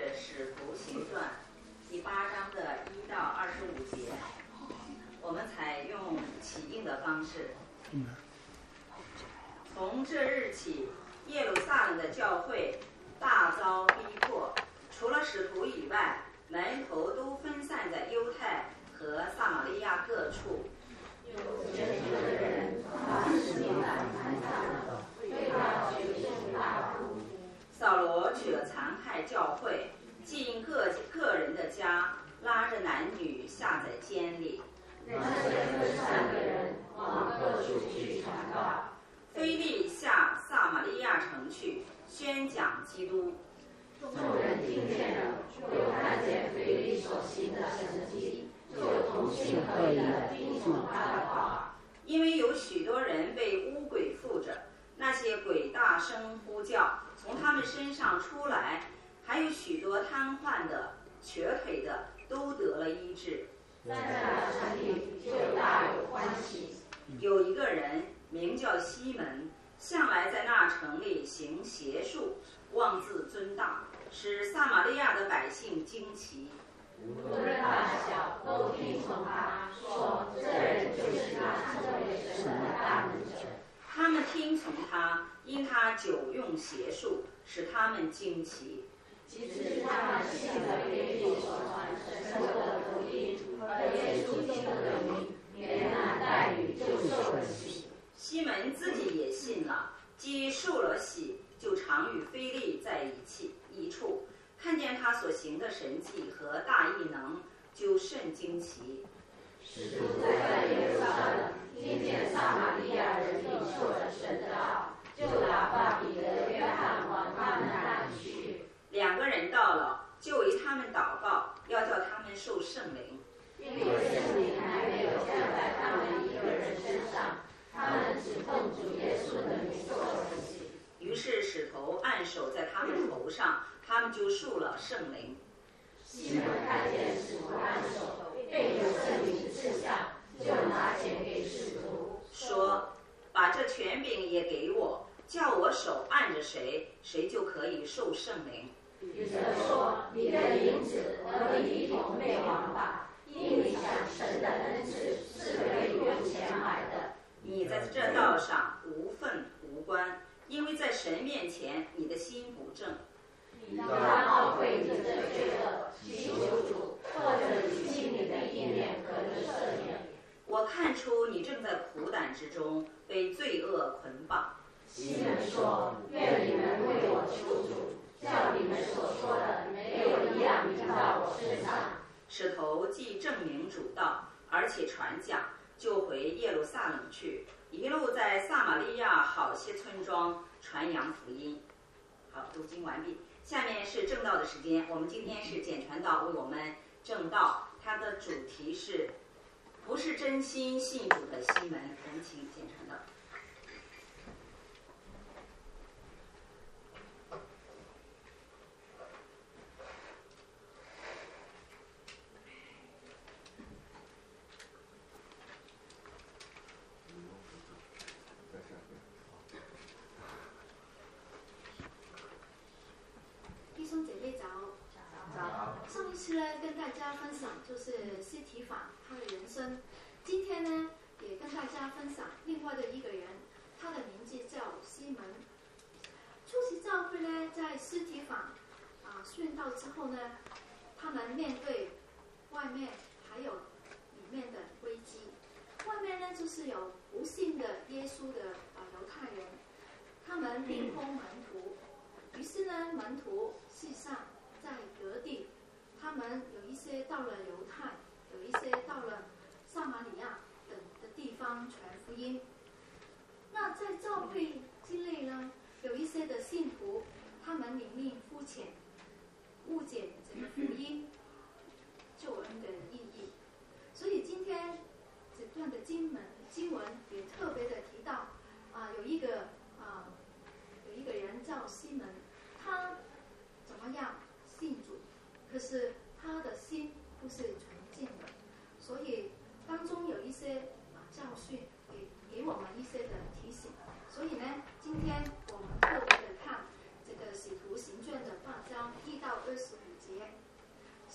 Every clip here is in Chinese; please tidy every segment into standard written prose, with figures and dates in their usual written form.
《使徒行传》第8章的1到25节，我们采用起印的方式。从这日起，耶路撒冷的教会大遭逼迫，除了使徒以外，门徒都分散在犹太和撒玛利亚各处。有些人把使徒拦下了，对他举手大哭。扫罗取了残害教会，进各人的家，拉着男女下在监里。那些分散的人往各处去传道。腓力下撒玛利亚城去，宣讲基督。众人听见了，又看见腓力所行的神迹，就同心合意地听从他的话。因为有许多人被污鬼附着，那些鬼大声呼叫，从他们身上出来，还有许多瘫痪的、瘸腿的都得了医治。在那城里就大有欢喜。有一个人名叫西门，向来在那城里行邪术，妄自尊大，使撒玛利亚的百姓惊奇。无论大小都听从他，说这人就是那称为神的大能者。他们听从他，因他久用邪术，使他们惊奇。即使他们信了腓力所传神的福音和耶稣基督的名，连那带女就受了洗。西门自己也信了，既受了洗，就常与腓力在一处，看见他所行的神迹和大异能，就甚惊奇。使徒在耶路撒冷听见撒玛利亚人领受了神的道，就打发彼得、约翰往他们那里去。2个人到了，就为他们祷告，要叫他们受圣灵。因为圣灵还没有降在他们一个人身上，他们只奉主耶稣的名受了洗。于是使徒按手在他们头上，他们就受了圣灵。西门看见使徒按手，便有圣灵赐下，就拿钱给使徒，说：“把这权柄也给我，叫我手按着谁，谁就可以受圣灵。”彼得说：“你的银子和你一同灭亡吧，因你想神的恩赐是可以用钱买的。你在这道上无份无关，因为在神面前你的心不正。你当懊悔你的罪恶，祈求主，或者你心里的意念可以赦免。我看出你正在苦胆之中，被罪恶捆绑。”西门说：“愿你们为我求主，叫你们所说的没有一样临到我身上。”使徒既证明主道，而且传讲，就回耶路撒冷去，一路在撒玛利亚好些村庄传扬福音。好，读经完毕。下面是正道的时间，我们今天是简传道为我们正道，它的主题是不是真心信主的西门。我们请简传道。 弟兄姐妹早。上一次呢，跟大家分享就是司提反他的人生。今天呢，也跟大家分享另外的一个人，他的名字叫西门。初期教会呢，在司提反殉道之后呢，他们面对外面还有里面的危机。外面呢，就是有不信的耶稣的犹太人，他们逼迫门徒。于是呢，门徒事实上在各地，他们有一些到了犹太，有一些到了撒玛利亚等的地方传福音。那在教会之内呢，有一些的信徒，他们灵命肤浅，误解整个福音救恩的意义。所以今天这段的经文也特别的提到有一个人叫西门，他怎么样信主，可是他的心不是纯净的，所以当中有一些教训给我们一些的提醒。所以呢，今天我们特别的看这个使徒行传的8章1到25节。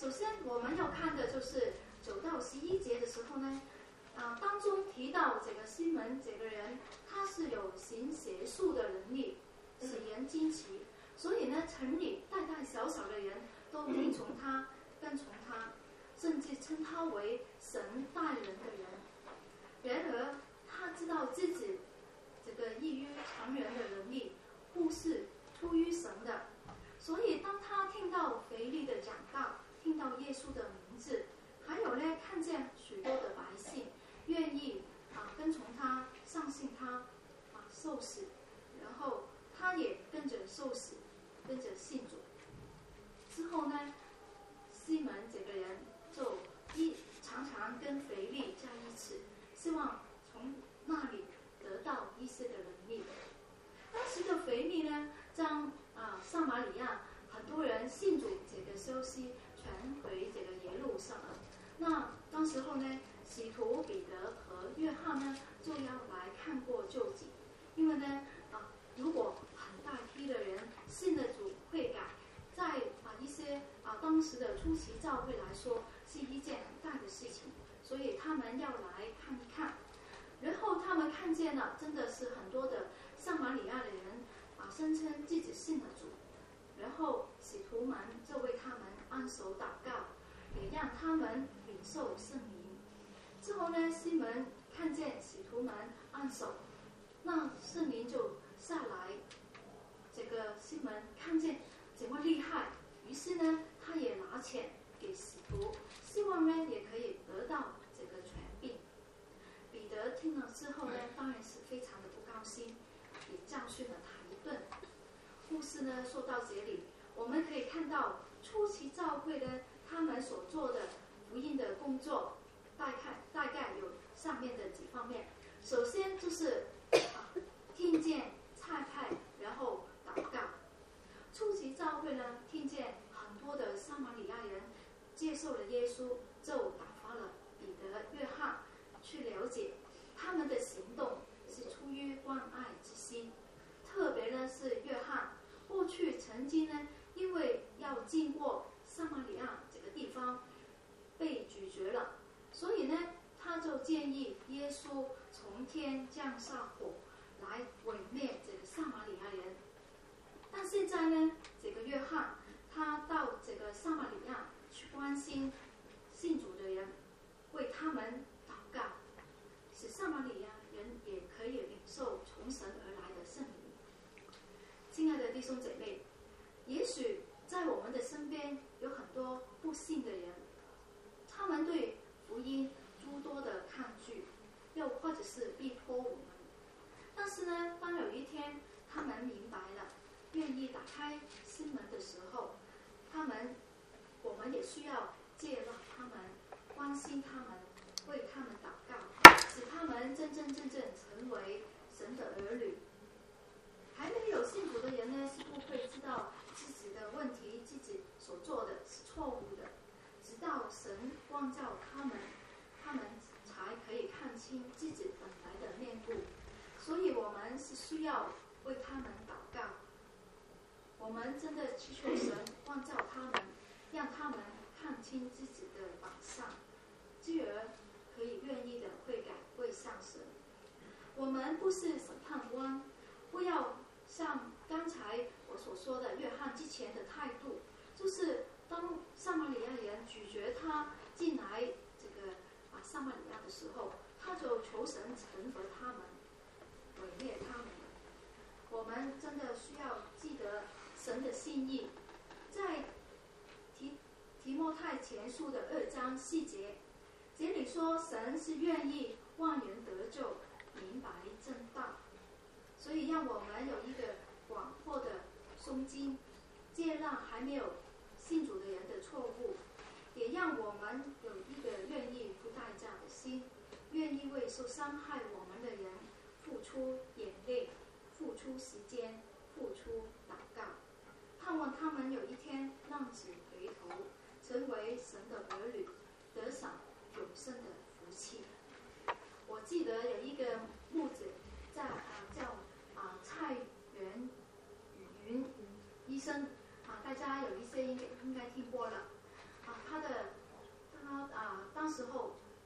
首先我们要看的就是9到11节的时候呢，当中提到这个西门这个人，他是有行邪术的能力，使人惊奇，所以呢，城里大大小小的人都听从他，跟从他，甚至称他为神带人的人。然而，他知道自己这个异于常人的能力，不是出于神的，所以当他听到腓力的讲道，听到耶稣的名字，还有呢，看见许多的百姓愿意跟从他，相信他受死，然后他也跟着受死，跟着信主。之后呢，西门这个人就常常跟腓力在一起，希望从那里得到一些的能力。当时的腓力呢，将撒玛利亚很多人信主这个消息传回这个耶路撒冷。那当时候呢，使徒彼得和约翰呢就要来看过究竟，因为呢如果很大批的人信了主悔改，在一些当时的初期教会来说是一件很大的事情，所以他们要来看一看。然后他们看见了，真的是很多的撒玛利亚的人声称自己信了主，然后使徒们就为他们按手祷告，也让他们领受圣灵。之后呢，西门看见使徒们按手，那圣灵就下来。这个西门看见怎么厉害，于是呢，他也拿钱给使徒，希望呢也可以得到这个权柄。彼得听了之后呢，当然是非常的不高兴，也教训了他一顿。故事呢说到这里，我们可以看到初期教会呢，他们所做的福音的工作，大概有上面的几方面。首先就是听见差派，然后祷告。初期教会呢，听见很多的撒玛利亚人接受了耶稣，就打发了彼得、约翰去了解他们的行动是出于关爱之心。特别呢是约翰，过去曾经呢因为要经过撒玛利亚这个地方被拒绝了，所以呢他就建议耶稣从天降下火来毁灭这个撒玛利亚人。但现在呢，这个约翰他到这个撒玛利亚去关心信主的人，为他们祷告，使撒玛利亚人也可以领受从神而来的圣灵。亲爱的弟兄姐妹，也许在我们的身边有很多不信的人，他们对福音诸多的抗拒，又或者是逼迫我们。但是呢，当有一天他们明白了，愿意打开心门的时候，我们也需要接纳他们，关心他们，为他们祷告，使他们真正成为神的儿女。还没有信主的人呢，是不会知道自己的问题，自己所做的是错误的，直到神光照他们才可以看清自己本来的面目。所以我们是需要为他们祷告，我们真的祈求神光照他们，让他们看清自己的本相，继而可以愿意的悔改归向神。我们不是审判官，不要像刚才我所说的约翰之前的态度，就是当撒玛利亚人拒绝他进来这个撒玛利亚的时候，他就求神惩罚他们，毁灭他们。我们真的需要记得神的心意，在提摩太前书的2章4节，这里说神是愿意万人得救，明白正道。所以让我们有一个广阔的胸襟，接纳还没有信主的人的错误，也让我们有一个愿意付代价的心，愿意为受伤害我们的人付出眼泪，付出时间，付出祷告，盼望他们有一天浪子回头，成为神的儿女，得享永生的福气。我记得有一个牧者叫蔡元云医生，大家有一些应该听过了。他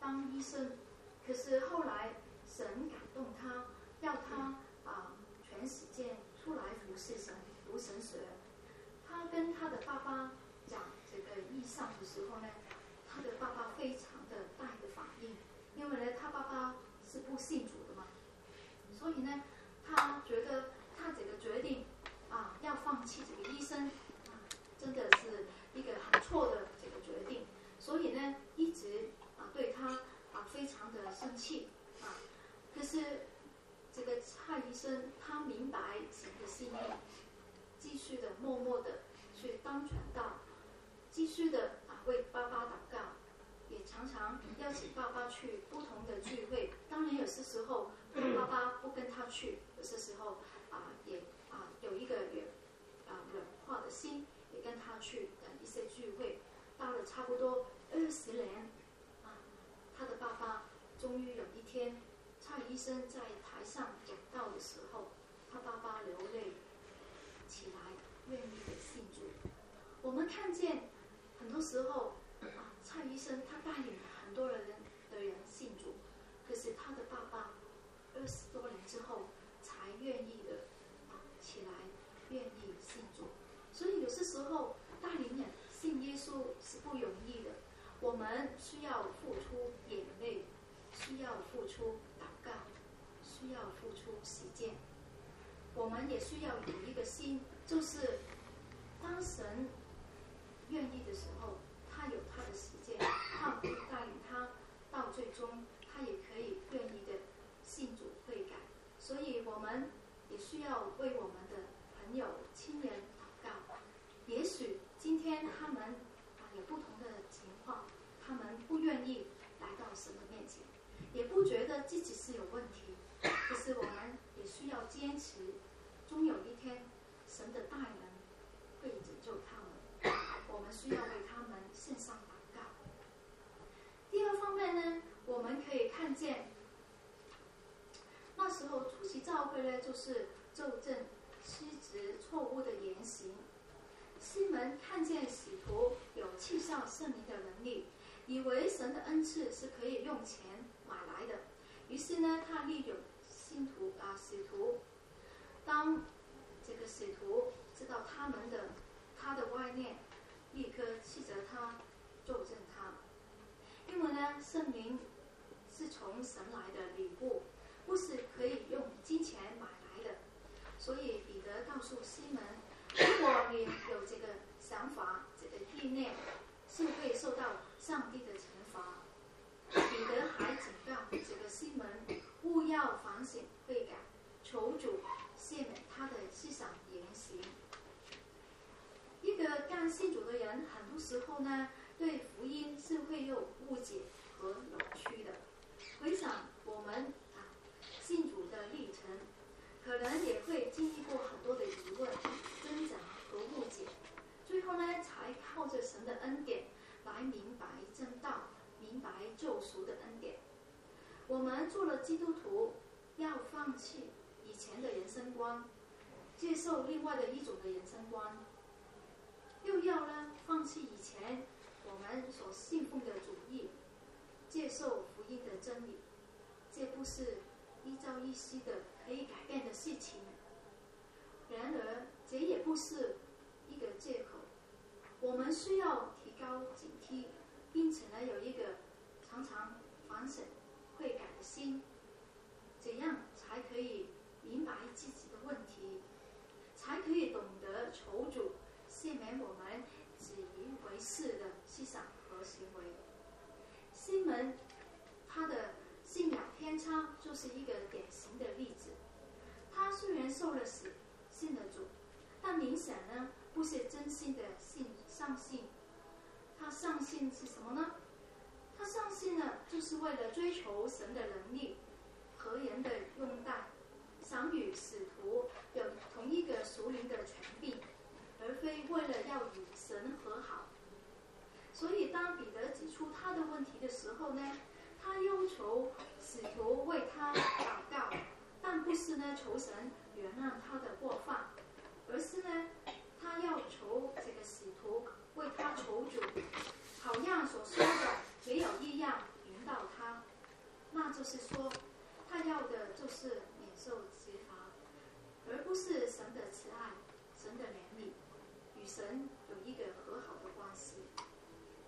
当医生，可是后来神感动他，要他全时间出来服侍神，读神学。他跟他的爸爸讲这个意向的时候呢，他的爸爸非常的大的反应，因为呢他爸爸是不信主的嘛，所以呢他觉得他这个决定要放弃这个医生真的是一个很错的这个决定，所以呢一直对他非常的生气可是这个蔡医生他明白神的心意，继续的默默的去当传道，继续的为爸爸祷告，也常常邀请爸爸去不同的聚会。当然有些时候爸爸不跟他去，有些时候也有一个软化的心，也跟他去一些聚会。到了差不多20年他的爸爸终于有一天，蔡医生在台上讲道的时候，他爸爸流泪起来，愿意的信主。我们看见很多时候蔡医生他带领很多的人信主，可是他的爸爸20多年之后才愿意的起来，愿意信主。所以有些时候带领人信耶稣是不容易的，我们需要付出眼泪，需要付出祷告，需要付出实践。我们也需要有一个心，就是当神愿意的时候，他有他的时间，他会带领他到最终，他也可以愿意的信主悔改。所以我们也需要为我们的朋友亲人祷告。也许今天他们有不同的情况，他们不愿意来到神的面前，也不觉得自己是有问题，可是我们也需要坚持，终有一天神的大能会拯救他们，我们需要为他们献上祷告。第二方面呢，我们可以看见那时候初期教会呢，就是纠正失职错误的言行。西门看见使徒有赐下圣灵的能力，以为神的恩赐是可以用钱买来的，于是呢他利用使徒，当这个使徒知道他的歪念，立刻斥责他，纠正他。因为呢圣灵是从神来的礼物，不是可以用金钱买来的，所以彼得告诉西门，如果你有这个想法，这个意念，是会受到上帝的惩罚。彼得还警告这个西门，勿要反省悔改，求主赦免他的思想言行。一个刚信主的人，很多时候呢，对福音是会有误解和扭曲的。回想我们信主的历程，可能也会经历过很多的疑问、挣扎和误解，最后呢，才靠着神的恩典来明白真道，明白救赎的恩典。我们做了基督徒，要放弃以前的人生观，接受另外的一种的人生观，又要呢放弃以前我们所信奉的主义，接受福音的真理。这不是一朝一夕的可以改变的事情，然而这也不是一个借口。我们需要提高警惕，并且呢有一个常常反省悔改的心，怎样才可以明白自己的问题，才可以懂得求主赦免我们自以为是的思想和行为。西门他的信仰偏差就是一个典型的例子。他虽然受了死，信了主，但明显呢不是真心的上信。他上信是什么呢？他上信呢，就是为了追求神的能力和人的拥戴，想与使徒有同一个属灵的权柄，而非为了要与神和好。所以当彼得指出他的问题的时候呢，他要求使徒为他祷告，但不是呢求神原谅他的过犯，而是呢他要求这个使徒为他求主，好让所说的没有异样引导他。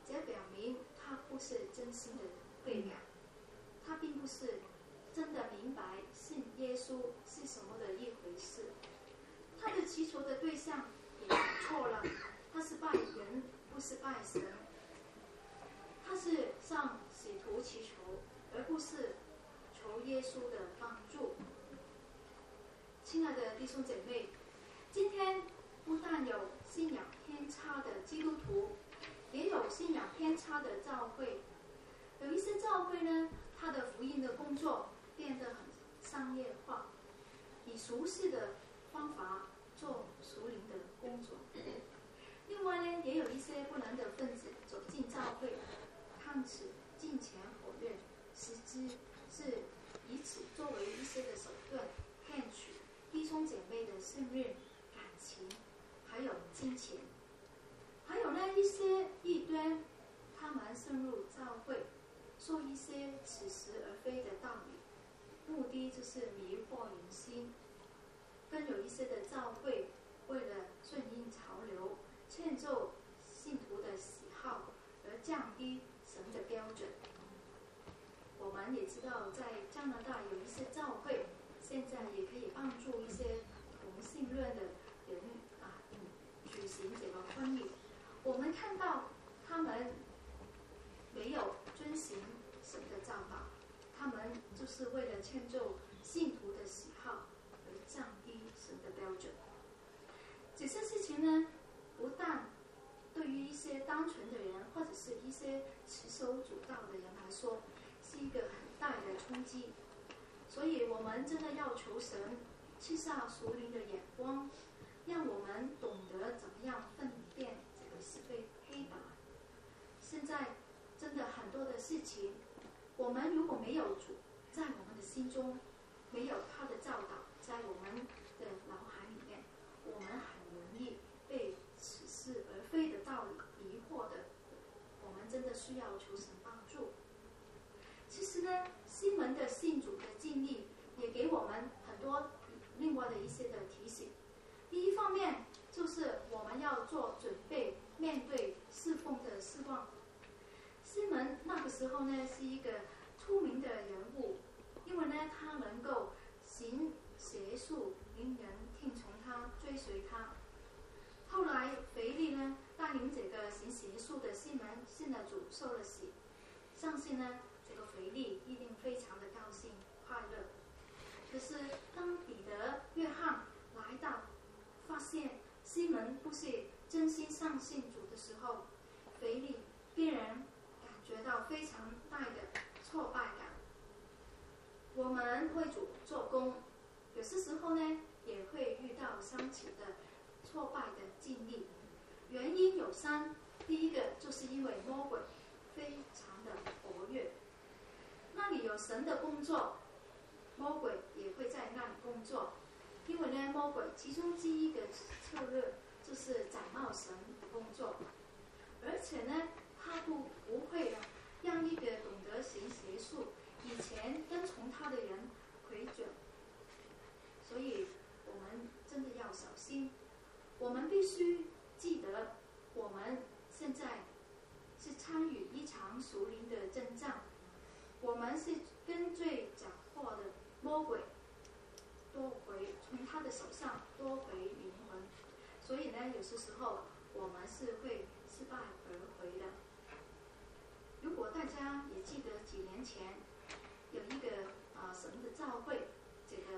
这表明他不是真心的悔改，他并不是真的明白信耶稣是什么的一回事。他的祈求的对象也错了，他是拜人，不是拜神。他是向使徒祈求，而不是求耶稣的帮助。亲爱的弟兄姐妹，今天不但有信仰偏差的基督徒，也有信仰偏差的教会。有一些教会呢，它的福音的工作变得很商业化，以俗世的方法做属灵的工作。另外呢，也有一些不良的分子走进教会，看似金钱火热，实质是以此作为一些的手段，骗取弟兄姐妹的信任、感情，还有金钱。还有呢，一些异端，他们深入教会，说一些似是而非的道理，目的就是迷惑人心。更有一些的教会为了顺应潮流，迁就信徒的喜好，而降低神的标准。我们也知道，在加拿大有一些教会，现在也可以帮助一些同性恋的人举行这个婚礼。我们看到他们没有遵行神的教导，他们就是为了迁就信徒的喜好而降低神的标准。这些事情呢，不但对于一些单纯的人，或者是一些持守主道的人来说，是一个很大的冲击。所以我们真的要求神赐下属灵的眼光，让我们懂得怎么样分辨这个是非黑白。现在真的很多的事情，我们如果没有主在我们的心中，没有他的教导在我们的脑海里面，我们很容易被似是而非的道理迷惑的。我们真的需要求神帮助。其实呢，西门的信主的经历也给我们很多另外的一些的提醒。第一方面就是我们要做准备，面对侍奉的失望。西门那个时候呢，是一个出名的人物，因为呢他能够行邪术，令人听从他，追随他。后来腓力呢带领这个行邪术的西门信了主，受了洗，相信呢这个腓力一定非常的高兴快乐。可是当彼得、约翰来到，发现西门不是真心相信主的时候，腓力必然感觉到非常大的挫败感。我们为主做工，有些时候呢也会遇到相似的挫败的经历。原因有三，第一个就是因为魔鬼非常的活跃，那里有神的工作，魔鬼也会在那里工作。因为呢，魔鬼其中第一个策略就是假冒神的工作，而且呢，他不会让一个懂得行邪术、以前跟从他的人回转。所以我们真的要小心。我们必须记得，我们现在是参与一场属灵的征战，我们是跟最狡猾的魔鬼从他的手上夺回灵魂。所以呢，有些时候我们是会失败而回的。如果大家也记得几年前有一个神的教会，这个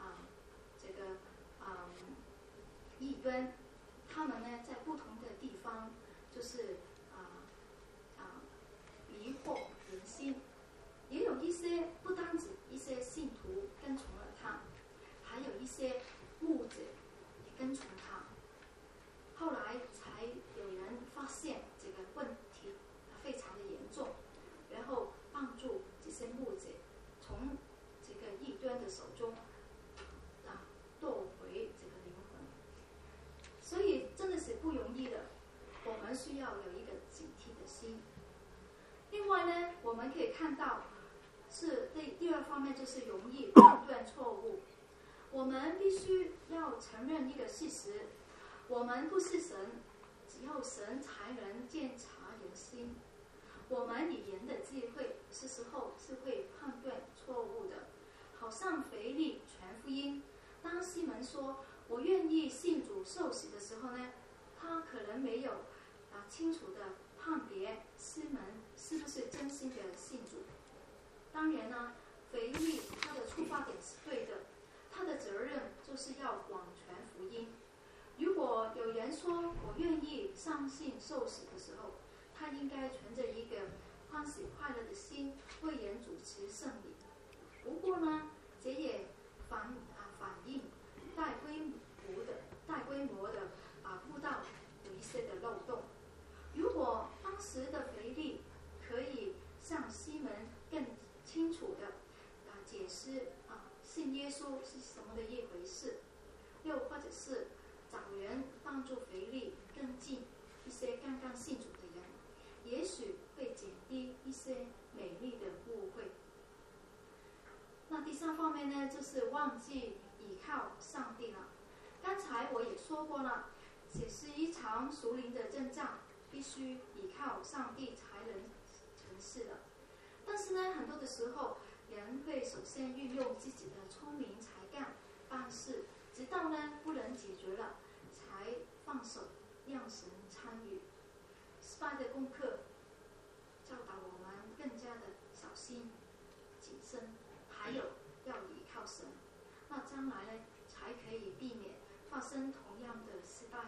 异端，他们呢在不同的地方就是迷惑人心，也有一些不单止一些信徒跟从了他，还有一些牧者也跟从他。后来才有人发现这个问题非常的严重，然后帮助这些牧者从这个异端的手中夺回这个灵魂。所以真的是不容易的，我们需要有一个警惕的心。另外呢，我们可以看到是第二方面，就是容易判断错误。我们必须要承认一个事实，我们不是神， 只有神才能鉴察人心。我们以人的智慧，是时候是会判断错误的。好像腓力传福音，当西门说我愿意信主受洗的时候呢，他可能没有清楚的判别西门是不是真心的信主。当然呢，腓力他的出发点是对的，他的责任就是要广传福音。如果有人说我愿意相信受洗的时候，他应该存着一个欢喜快乐的心，为人主持圣礼。不过呢，这也反映大规模的布道有一些的漏洞。如果当时的腓力可以向西门更清楚的解释信耶稣是什么的一回事，又或者是找人帮助腓力更近一些刚刚信主的人，也许会减低一些美丽的误会。那第三方面呢，就是忘记倚靠上帝了。刚才我也说过了，这是一场属灵的征战，必须倚靠上帝才能成事的。但是呢，很多的时候，人会首先运用自己的聪明才干办事，直到呢不能解决了，才放手让神参与。失败的功课教导我们更加的小心谨慎，还有要依靠神，那将来呢才可以避免发生同样的失败。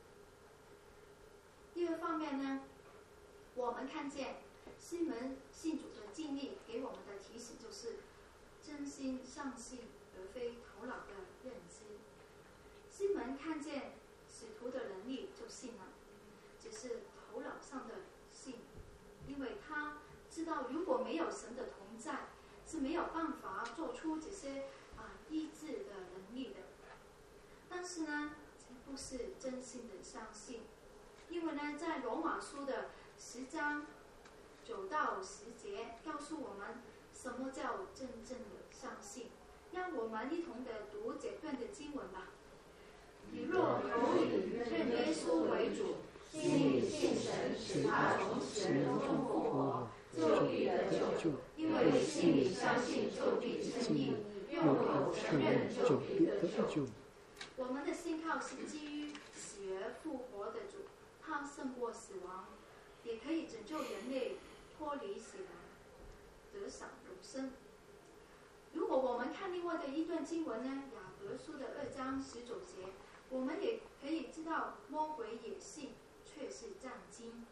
第二方面呢，我们看见西门信主的经历给我们的提醒就是真心相信而非头脑的认知。西门看见使徒的能力就信了，只是头脑上的信，因为他知道如果没有神的同在，是没有办法做出这些医治的能力的。但是呢，这不是真心的相信，因为呢，在罗马书的10章9到10节告诉我们什么叫真正的相信。让我们一同的读这段的经文吧。你若口里认耶稣为主，心里信神使他从死人中复活，就必得救。因为心里相信就必称义，用口承认就必得救。我们的信靠是基于死而复活的主，他胜过死亡，也可以拯救人类脱离死亡，得享永生。如果我们看另外的一段经文呢，雅各书的2章19节，我们也可以知道魔鬼也信，却是战惊。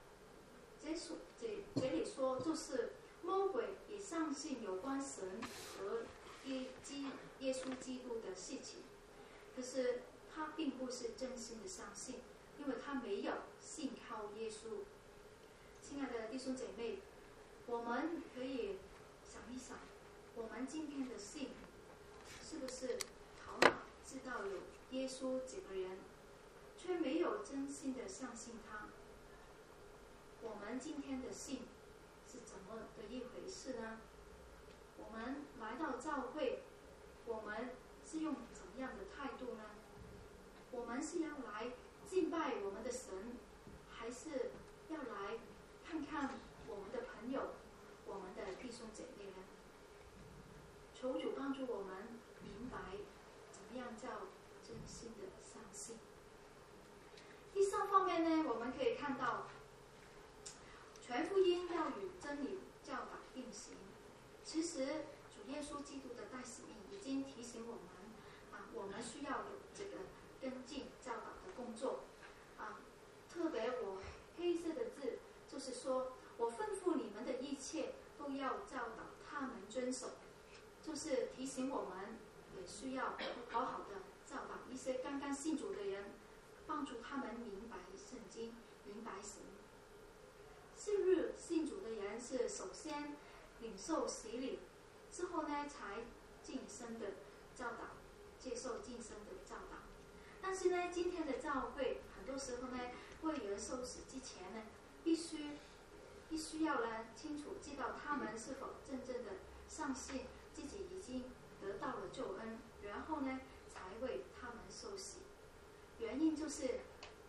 这里说就是魔鬼也相信有关神和耶稣基督的事情，可是他并不是真心的相信，因为他没有信靠耶稣。亲爱的弟兄姐妹，我们可以想一想，我们今天的信是不是头脑知道有耶稣这个人，却没有真心的相信他？我们今天的信是怎么的一回事呢？我们来到教会，我们是用怎么样的态度呢？我们是要来敬拜我们的神，还是要来看看我们的朋友，我们的弟兄姐妹呢？求主帮助我们明白怎么样叫真心的相信。第三方面呢，我们可以看到全福音要与真理教导并行。其实主耶稣基督的大使命已经提醒我们我们需要有这个跟进教导的工作特别我黑色的字就是说，我吩咐你们的一切都要教导他们遵守，就是提醒我们也需要好好的教导一些刚刚信主的人，帮助他们明白圣经，明白神。信日信主的人是首先领受洗礼，之后呢才晋升的教导，接受晋升的教导。但是呢，今天的教会很多时候呢，为人受洗之前呢，必须要呢清楚知道他们是否真正的相信自己已经得到了救恩，然后呢才为他们受洗。原因就是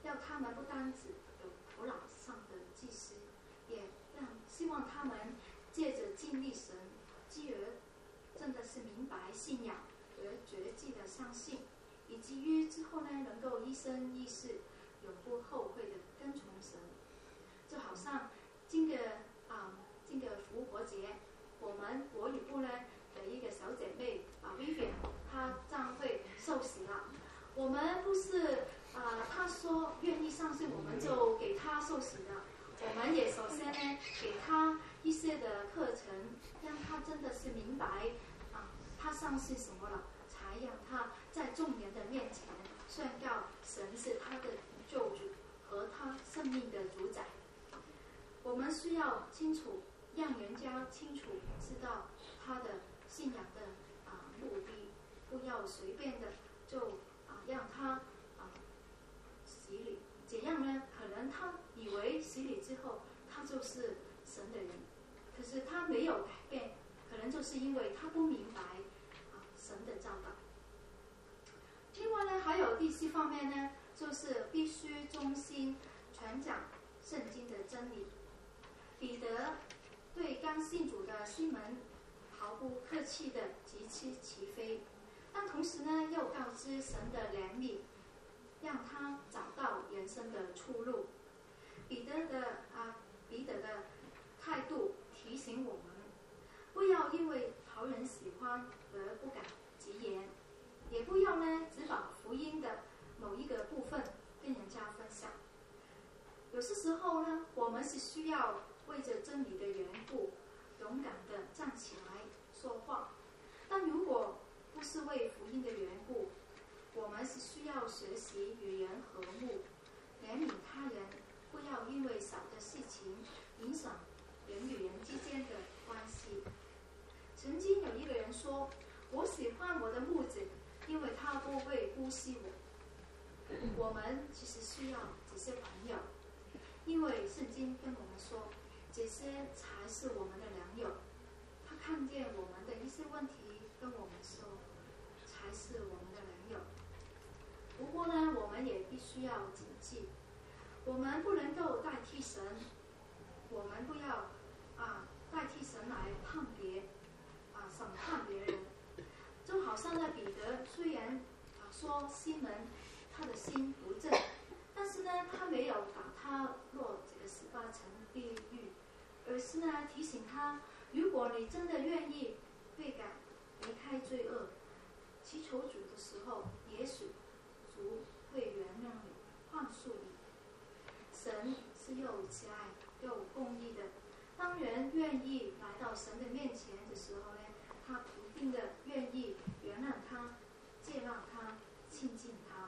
要他们不单只有头脑上的祭司，也希望他们借着经历神，继而真的是明白信仰而绝迹的相信，以及于之后呢能够一生一世永不后悔的跟从神。就好像今个复活节，我们国语部呢的一个小姐妹Vivian， 她将会受洗了。我们不是她说愿意相信，我们就给她受洗的。我们也首先呢给她一些的课程，让她真的是明白她相信什么了，才让她在众人的面前宣告神是她的救主和她生命的主宰。我们需要清楚，让人家清楚知道他的信仰的目的，不要随便的就让他洗礼，这样呢可能他以为洗礼之后他就是神的人，可是他没有改变，可能就是因为他不明白神的教导。另外呢还有第四方面呢，就是必须忠心传讲圣经的真理。彼得对刚信主的西门毫不客气地疾驰其飞，但同时呢又告知神的怜悯，让他找到人生的出路。彼得的态度提醒我们，不要因为讨人喜欢而不敢直言，也不要呢只把福音的某一个部分跟人家分享。有些时候呢，我们是需要为着真理的缘故，勇敢地站起来说话。但如果不是为福音的缘故，我们是需要学习与人和睦，怜悯他人，不要因为小的事情影响人与人之间的关系。曾经有一个人说，我喜欢我的牧者，因为他不会姑息我。我们其实需要这些朋友，因为圣经跟我们说，这些才是我们的良友。他看见我们的一些问题，跟我们说，才是我们的良友。不过呢，我们也必须要谨记，我们不能够代替神，我们不要代替神来判别审判别人。就好像彼得虽然说西门他的心不正，但是呢他没有把他落这个18层地狱，而是呢提醒他，如果你真的愿意悔改离开罪恶，祈求主的时候，也许主会原谅你，宽恕你。神是又慈爱又公义的，当人愿意来到神的面前的时候呢，他一定的愿意原谅他，接纳他，亲近他。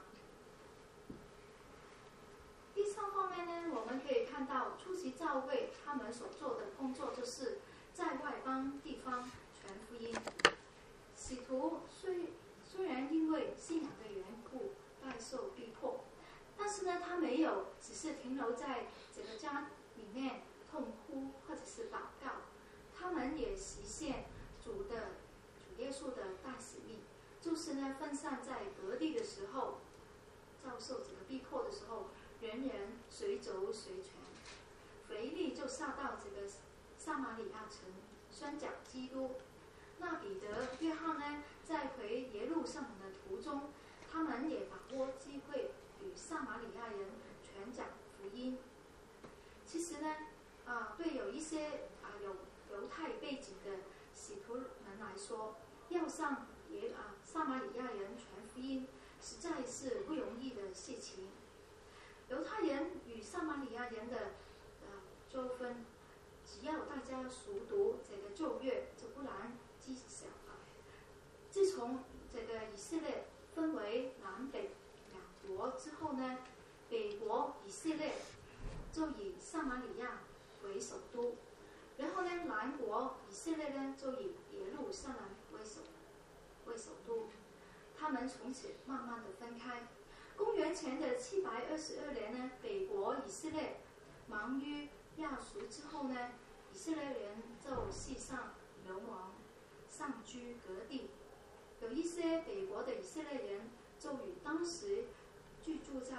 第三方面呢，我们可以看到初期教会他们所做的工作，就是在外邦地方传福音。使徒虽然因为信仰的缘故备受逼迫，但是呢他没有只是停留在这个家里面痛哭或者是祷告，他们也实现主耶稣的大使命，就是呢分散在各地的时候，遭受这个逼迫的时候，人人随走随传。腓力就下到这个撒玛利亚城宣讲基督。那彼得、约翰呢，在回耶路撒冷的途中，他们也把握机会与撒玛利亚人传讲福音。其实呢，对有一些有犹太背景的使徒们来说，要向撒玛利亚人传福音，实在是不容易的事情。犹太人与撒玛利亚人的纠纷，只要大家熟读这个旧约，就不难知晓了。自从这个以色列分为南北两国之后呢，北国以色列就以撒玛利亚为首都，然后呢，南国以色列呢就以耶路撒冷为首都，他们从此慢慢的分开。公元前的722年呢，北国以色列忙于亚述之后呢，以色列人就四散流亡，散居各地。有一些北国的以色列人就与当时居住在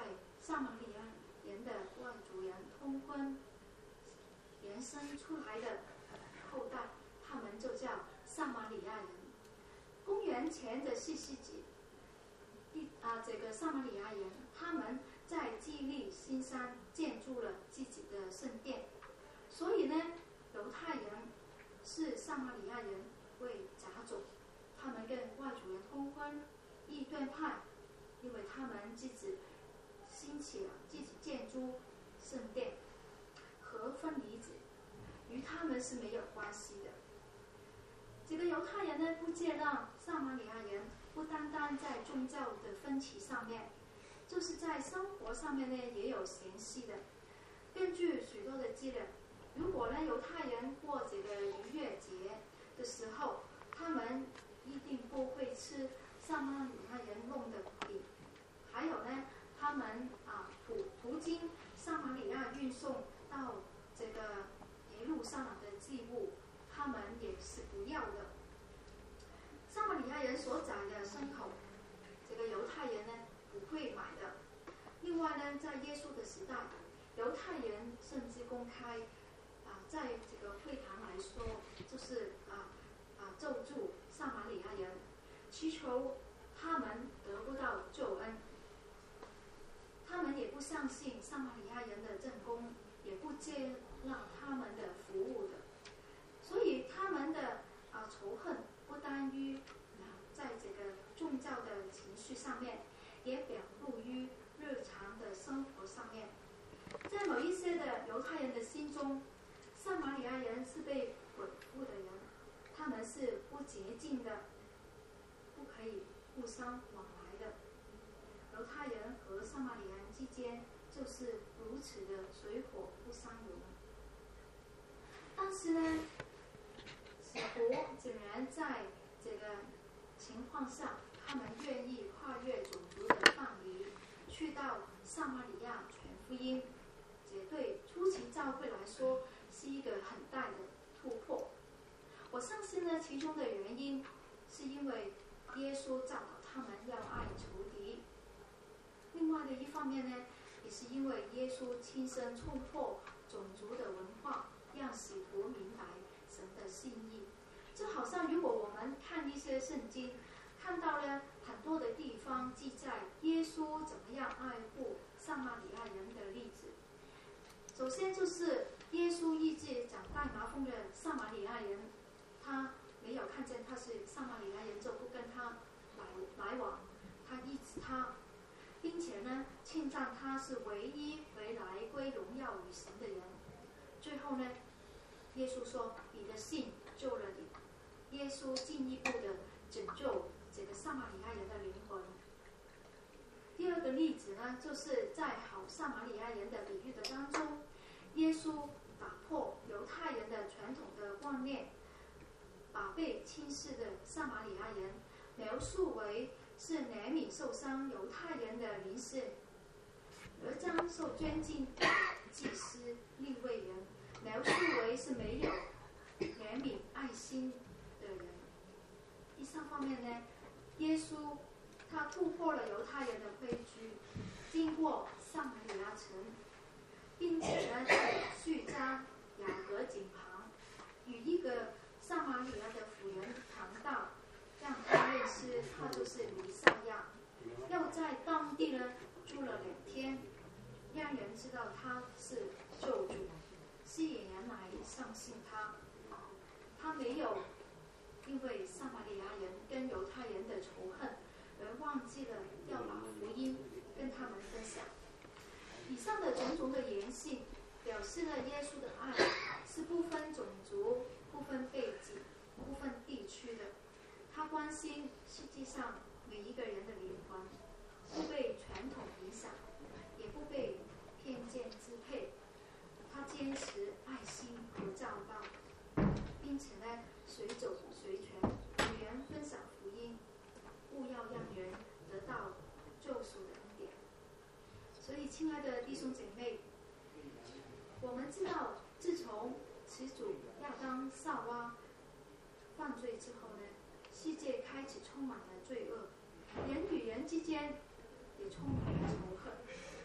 撒玛利亚人的外族人通婚延伸出来的后代，他们就叫撒玛利亚人。公元前的4世纪，这个撒玛利亚人他们在基利新山建筑了自己的圣殿，所以呢，犹太人是撒玛利亚人为杂种，他们跟外族人通婚，异端派，因为他们自己兴起了自己建筑圣殿和分离子，与他们是没有关系的。这个犹太人呢，不接纳撒玛利亚人，不单单在宗教的分歧上面，就是在生活上面呢也有嫌隙的。根据许多的资料，如果呢犹太人过这个逾越节的时候，他们一定不会吃撒玛利亚人弄的饼，还有呢，他们途经撒玛利亚运送到这个耶路撒冷的祭物，他们也是不要的。撒玛利亚人所宰的牲口，这个犹太人呢不会买的。另外呢，在耶稣的时代，犹太人甚至公开在这个会堂来说，就是咒诅撒玛利亚人，祈求他们得不到救恩。他们也不相信撒玛利亚人的正宫，也不接纳他们的服务的，所以他们的仇恨不单于在这个宗教的情绪上面，也表露于日常的生活上面。在某一些的犹太人的心中，撒玛利亚人是被鬼附的人，他们是不洁净的，不可以互相往来的。犹太人和撒玛利亚人之间就是如此的水火不相容。但是呢，使徒竟然在这个情况下，他们愿意跨越种族的范围，去到撒玛利亚传福音，这对初期教会来说是一个很大的突破。我相信呢，其中的原因是因为耶稣教导他们要爱仇敌。另外的一方面呢，也是因为耶稣亲身冲破种族的文化，让使徒明白神的心意。就好像如果我们看一些圣经，看到了很多的地方记载耶稣怎么样爱护撒玛利亚人的例子。首先就是耶稣医治长大麻风的撒玛利亚人，他没有看见他是撒玛利亚人就不跟他来往，他医治他，并且呢称赞他是唯一回来归荣耀与神的人。最后呢，耶稣说你的信救了你。耶稣进一步的拯救这个撒玛利亚人的灵魂。第二个例子呢，就是在好撒玛利亚人的比喻的当中，耶稣打破犹太人的传统的观念，把被轻视的撒玛利亚人描述为是怜悯受伤犹太人的邻舍，而将受尊敬的祭司利未人描述为是没有怜悯爱心的人。第三方面呢，耶稣他突破了犹太人的规矩，经过撒玛利亚城，并且呢在叙加雅各井旁与一个撒玛利亚的妇人谈到，让他认识他就是弥赛亚，要在当地呢住了2天，让人知道他是救主，吸引人来相信他。他没有因为撒玛利亚人跟犹太人的仇恨而忘记了要把福音跟他们分享。以上的种种的言行表示了耶稣的爱是不分种族、不分背景、不分地区的。他关心世界上每一个人的灵魂，不被传统影响，也不被偏见支配。他坚持爱心和教导，并且呢随走随传，与人分享福音，务要让人得到救赎的恩典。所以亲爱的弟兄姐妹，我们知道自从始祖亚当夏娃犯罪之后呢，世界开始充满了罪恶，人与人之间也充满了仇恨。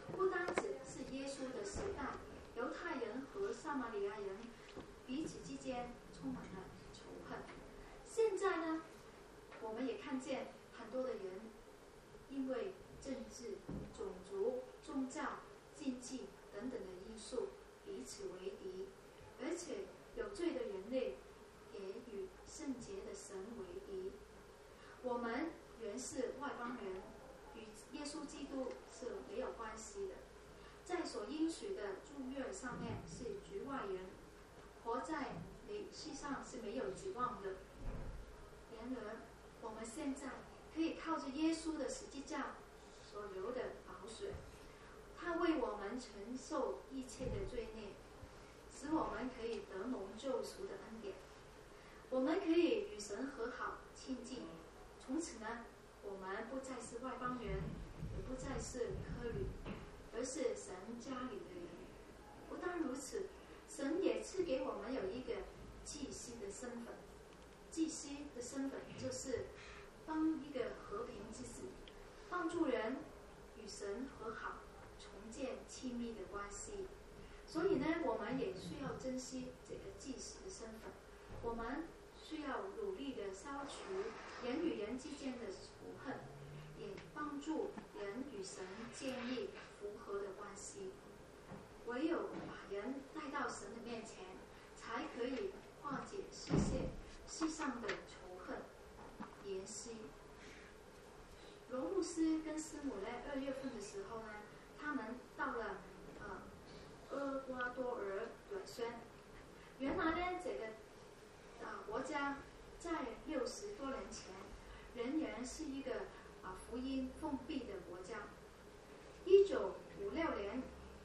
不单只是耶稣的时代，犹太人和撒玛利亚人彼此之间充满了仇恨。现在呢，我们也看见很多的人因为政治、种族、宗教、经济等等的因素彼此为敌，而且有罪的人类也与圣洁的神为敌。我们原是外邦人，与耶稣基督是没有关系的，在所应许的祝约上面是局外人，活在世上是没有指望的。然而我们现在可以靠着耶稣的十字架所流的宝血，他为我们承受一切的罪孽，使我们可以得蒙救赎的恩典。我们可以与神和好亲近，从此呢，我们不再是外邦人，也不再是客旅，而是神家里的人。不但如此，神也赐给我们有一个祭司的身份。祭司的身份就是当一个和平之子，帮助人与神和好，重建亲密的关系。所以呢，我们也需要珍惜这个祭司的身份。我们需要努力的消除人与人之间的仇恨，也帮助人与神建立符合的关系。唯有把人带到神的面前，才可以化解世上的仇恨、怜惜。罗牧师跟师母在2月份的时候呢，他们到了厄瓜多尔短宣。原来呢，这个国家在60多年前仍然是一个福音封闭的国家。1956年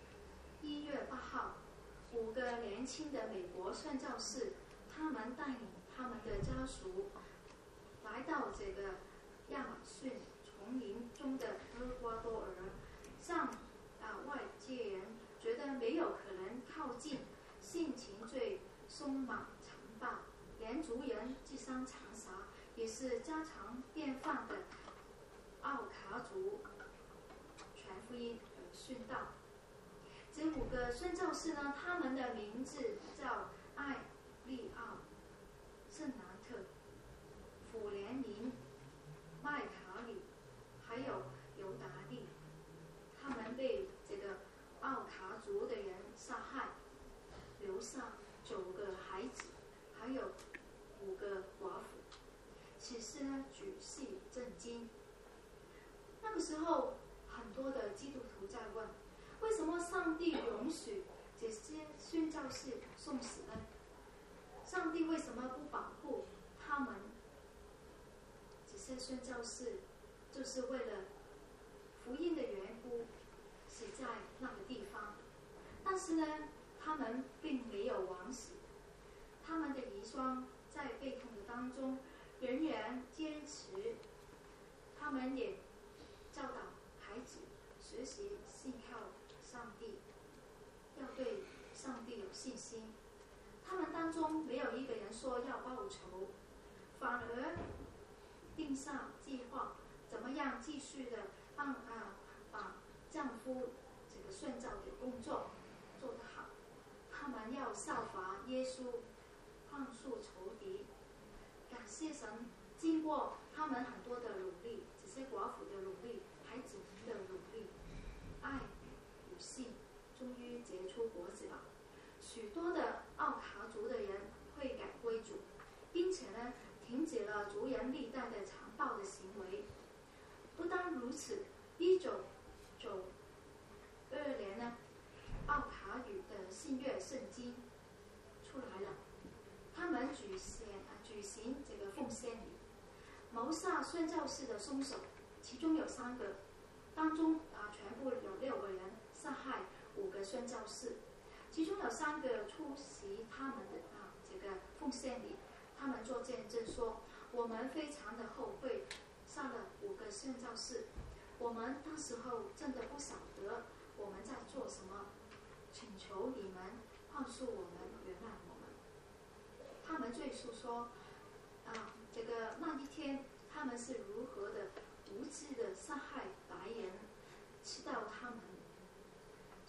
1月8号，5个年轻的美国宣教士，他们带领他们的家属来到这个亚马逊丛林中的厄瓜多尔，让外界人觉得没有可能靠近，性情最凶猛残暴，连族人自相残杀也是家常便饭的奥卡族传福音殉道。这5个宣教士呢，他们的名字叫艾利奥、圣南特、弗连宁、麦卡里，还有犹达利。他们被这个奥卡族的人杀害，留下9个孩子，还有5个寡妇。此事呢，举世震惊。那个时候，很多的基督徒在问：为什么上帝容许这些宣教士送死呢？上帝为什么不保护他们？这些宣教士就是为了福音的缘故死在那个地方，但是呢，他们并没有枉死，他们的遗孀在悲痛的当中仍然坚持，他们也教导孩子学习信靠上帝，要对上帝有信心。他们当中没有一个人说要报仇，反而定下计划，怎么样继续的把丈夫这个宣教的工作做得好。他们要效法耶稣，宽恕仇敌。感谢神，经过他们很多的努力，这些寡妇的努力，孩子们的努力，爱与信终于结出果子了。许多的奥卡族的人悔改归主，并且呢，停止了族人历代的残暴的行为。不单如此，1992年呢，奥卡语的新约圣经出来了，他们举行这个奉献礼，谋杀宣教士的凶手，其中有3个，当中全部有6个人杀害5个宣教士，其中有3个出席他们的这个奉献礼，他们做见证说：我们非常的后悔杀了5个宣教士，我们当时候真的不晓得我们在做什么，请求你们宽恕我们，原谅我们。他们赘述说这个那一天他们是如何的无知的杀害白人，吃到他们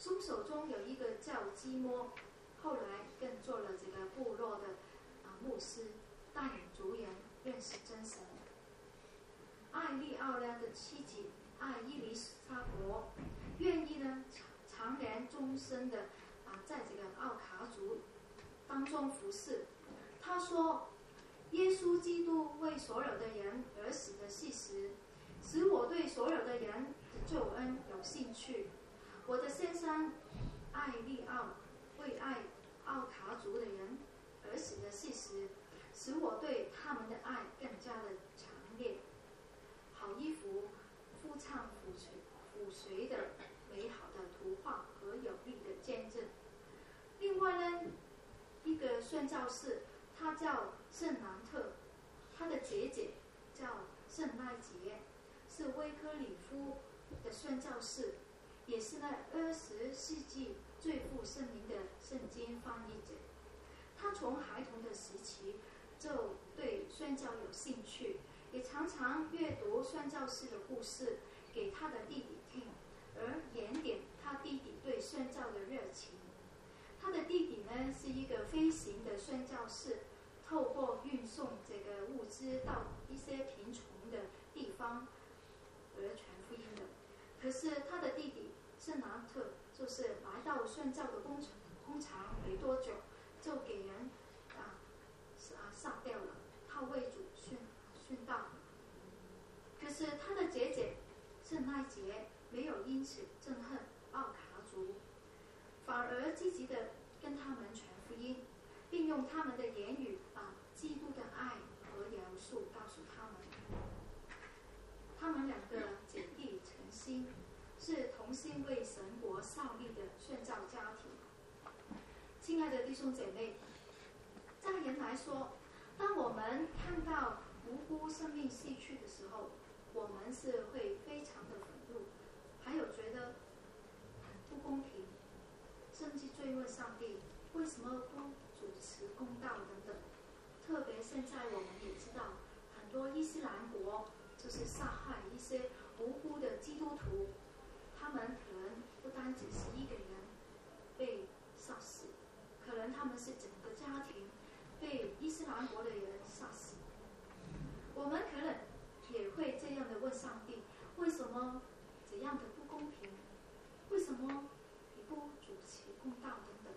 凶手中有一个叫基摩，后来更做了这个部落的牧师，带领族人认识真神。艾利奥呢的妻子艾伊丽莎伯愿意呢常年终身的在这个奥卡族当中服侍。他说，耶稣基督为所有的人而死的事实，使我对所有的人的救恩有兴趣。我的先生艾利奥为爱奥卡族的人而死的事实，使我对他们的爱更加的强烈。好一幅夫唱妇随的美好的图画和有力的见证。另外呢，一个宣教士，他叫圣南特，他的姐姐叫圣奈杰，是威克里夫的宣教士，也是那20世纪最负盛名的圣经翻译者。他从孩童的时期就对宣教有兴趣，也常常阅读宣教士的故事给他的弟弟听，而燃点他弟弟对宣教的热情。他的弟弟呢是一个飞行的宣教士，透过运送这个物资到一些贫穷的地方而传福音的。可是他的弟弟圣南特就是来到宣教的工厂没多久，就给人杀掉了，他为主殉道。可是他的姐姐圣奈杰没有因此憎恨奥卡族，反而积极的跟他们传福音，并用他们的言语把基督的爱和饶恕告诉他们。他们两个姐弟诚心，是同心为神国效力的宣教家庭。亲爱的弟兄姐妹，在人来说，当我们看到无辜生命逝去的时候，我们是会非常的愤怒，还有觉得很不公平，甚至追问上帝为什么不主持公道等等。特别现在我们也知道，很多伊斯兰国就是杀害一些无辜的基督徒，他们可能不单只是一个人被杀死，可能他们是整个家庭被伊斯兰国的人杀死。我们可能也会这样的问上帝，为什么这样的不公平？为什么你不主持公道等等？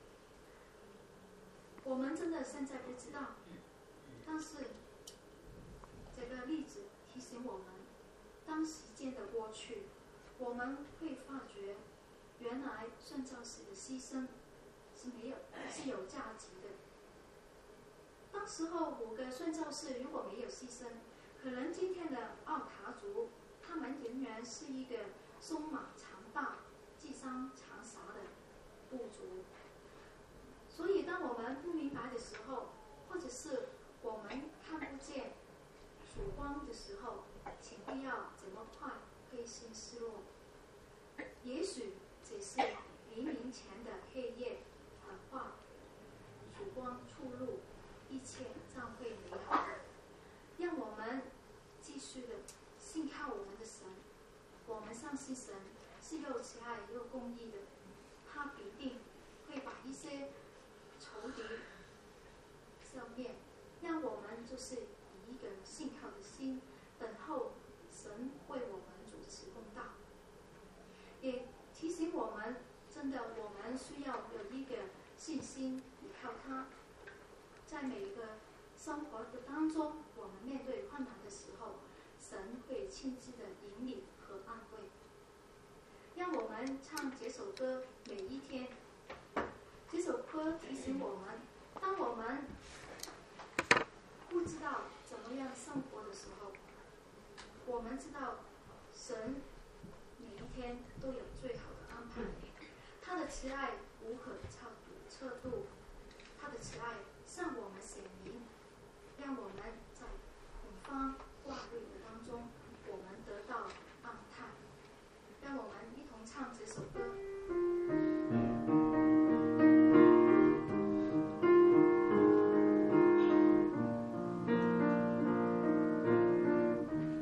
我们真的现在不知道，但是这个例子提醒我们，当时间的过去，我们会发觉原来宣教士的牺牲是有价值的。当时候5个宣教士如果没有牺牲，可能今天的奥卡族他们仍然是一个松马长大、智商长傻的部族。所以当我们不明白的时候，或者是我们看不见曙光的时候，请不要这么快灰心失落。也许只是黎明前的黑夜转化，曙光出路，一切将会美好的。让我们继续的信靠我们的神，我们相信神是又慈爱又公义的，他必定会把一些仇敌消灭，让我们就是以一个信靠的心等候神为我们主持公道。也提醒我们，真的我们需要有一个信心依靠他。在每一个生活的当中，我们面对困难的时候，神会亲自的引领和安慰。让我们唱这首歌每一天。这首歌提醒我们，当我们不知道怎么样生活的时候，我们知道神每一天都有最好的安排。他的慈爱无可测度，他的慈爱向我们显明，让我们在恐慌挂虑的当中，我们得到安泰。让我们一同唱这首歌。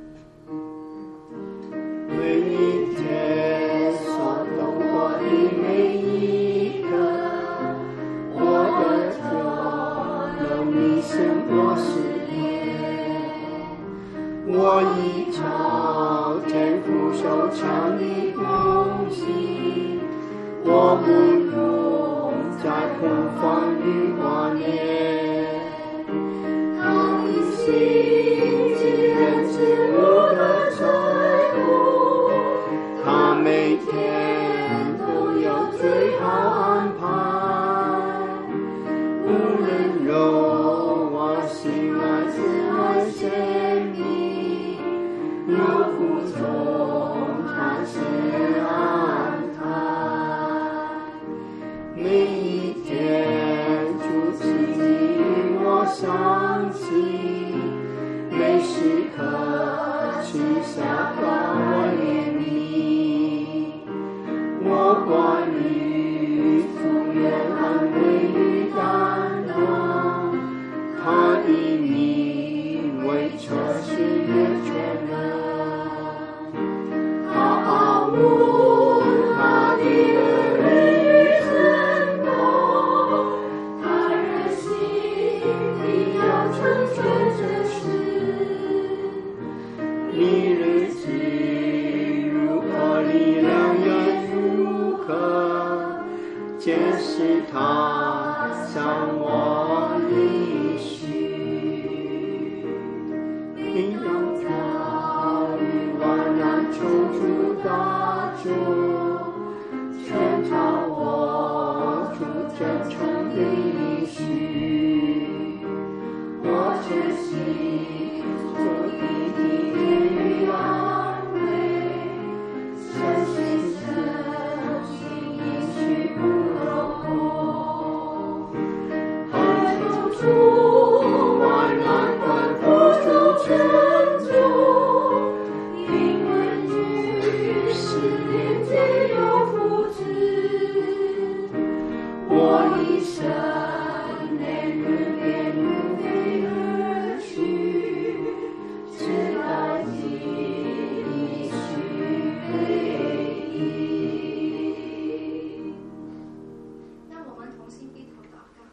每一天所等我的美常的供给，我不用再恐慌与挂念。他的心既然是我的财富，他每天都有最好安排。无论有我心爱慈爱生命，若服从他是安排。每一天主自己我想起，每时刻许下高我怜悯。我关于福愿安慰与担当，他的名为彻世界全能。他保护他的儿女顺从，他热心地要成全这事。你日子如何，力量也如何，见识他向我应许。你要遭遇万难求助大主，全靠我主真诚的应许。我确信主必给予安慰，相信诚心应许不落空。盼求主万难关不住成就，因为主是年最有福祉。我一生年日年日飞而去，直到继续归依。 让我们同心低头祷告。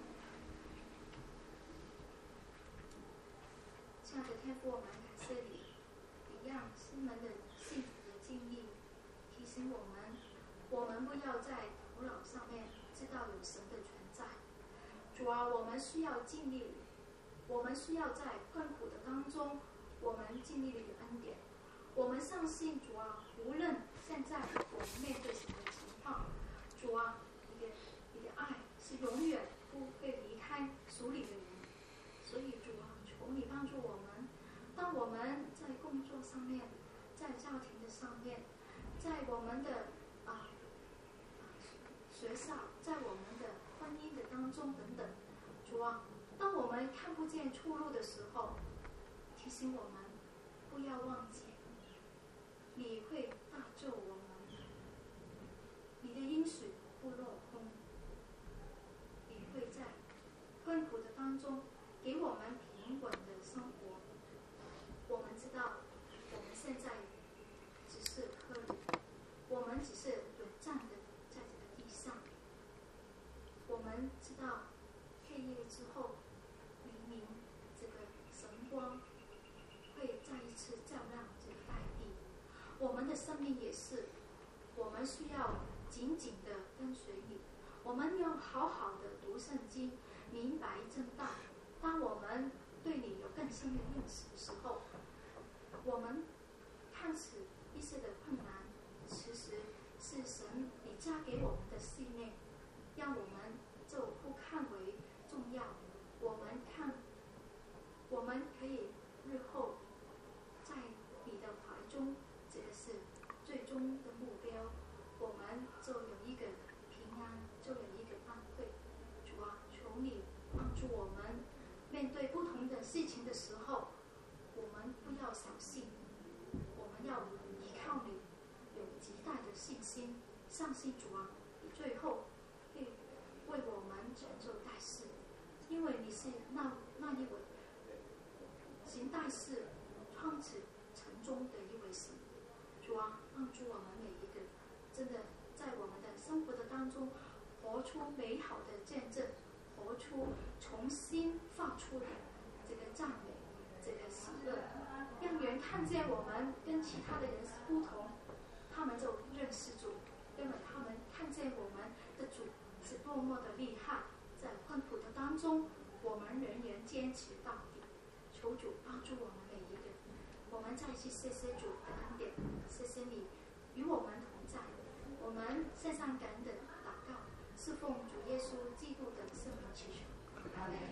亲爱的天父，我们感谢你，你让新门的幸福的经历提醒我们不要在头脑上面知道有神的存在。主啊，我们需要经历你，我们需要在困苦的当中，我们经历你的恩典。我们相信主啊，无论现在我们面对什么情况，主啊，你的爱是永远不会离开属你的人。所以主啊，求你帮助我们，当我们在工作上面，在家庭的上面，在我们的学校，在我们的婚姻的当中等等，主啊，当我们看不见出路的时候，提醒我们不要忘记，你会大救我们，你的应许不落空，你会在困苦的当中给我们平稳的生活。我们知道我们现在只是颗粒，我们只是短暂的在这个地上。我们知道黑夜之后黎明，这个神光会再一次照亮这个大地。我们的生命也是，我们需要紧紧的跟随你，我们要好好的读圣经，明白真道。当我们对你有更深的认识的时候，我们看似一些的困难，其实是神你加给我们的信念，让我们就不看为重要。我们可以日后在你的怀中，这个是最终的目标，我们就有一个平安，就有一个安慰。主啊，求你帮助我们面对不同的事情的时候，我们不要小心，我们要依靠你，有极大的信心，相信主啊，你最后会为我们成就大事，因为你是那一位行大事、创始成终的一位神。主啊，帮助我们每一个，真的在我们的生活的当中，活出美好的见证，活出重新发出的这个赞美，这个喜乐，让人看见我们跟其他的人是不同， 他们就认识主，因为他们看见我们的主是多么的厉害，在困苦的当中，我们仍然坚持到底。求主帮助我们每一人。我们再次谢谢主的恩典，谢谢你与我们同在。我们献上感恩的祷告，是奉主耶稣基督的圣名祈求。阿门。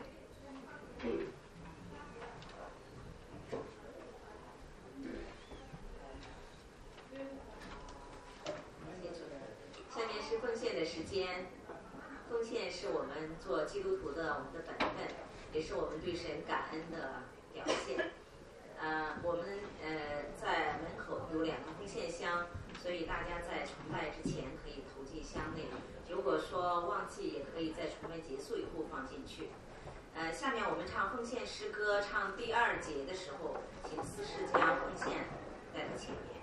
下面是奉献的时间。奉献是我们做基督徒的我们的本分，也是我们对神感恩的表现。我们在门口有2个奉献箱，所以大家在崇拜之前可以投进箱内。如果说忘记，也可以在崇拜结束以后放进去。下面我们唱奉献诗歌，唱第2节的时候，请司事将奉献带到前面。